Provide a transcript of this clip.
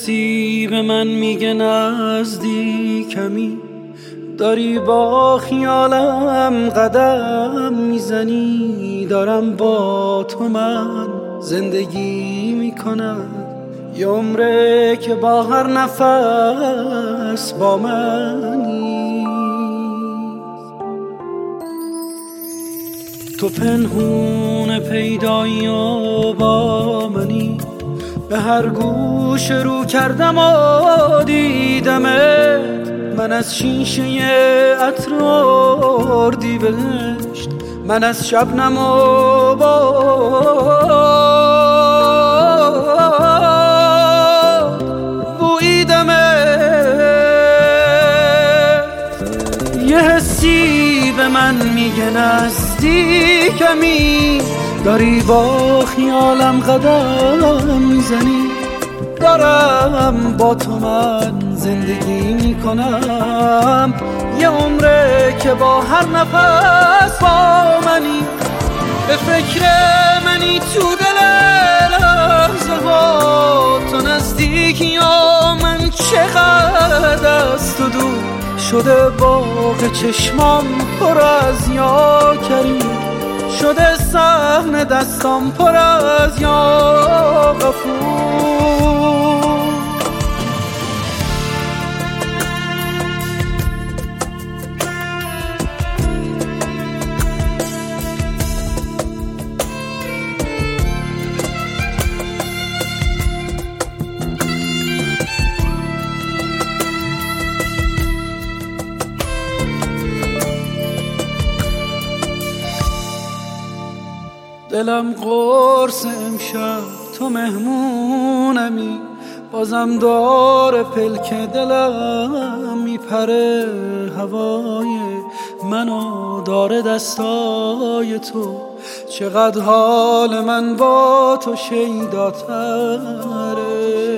حسی به من میگه نزدیکمی، داری با خیالم قدم میزنی، دارم با تو من زندگی میکنم، یه عمره که با هر نفس با منی. تو پنهون پیدایی و با منی، به هر گوش رو کردم و دیدمت، من از شیشه عطر اردیبهشت، من از شبنم و باد بوییدمت. یه حسی به من میگه نزدیکمی، داری با خیالم قدم میزنی، دارم با تو من زندگی میکنم، یه عمره که با هر نفس با منی. به فکر منی تو دل لحظه ها، تو نزدیکی یا من چقدر از تو دور شده، باغ چشمام پر از یا کریم، شده صحن دستام پر از یا غفور. دلم قرص امشب تو مهمونمی، بازم داره پلک دلم میپره، هوای منو داره دستای تو، چقدر حال من با تو شیداتره.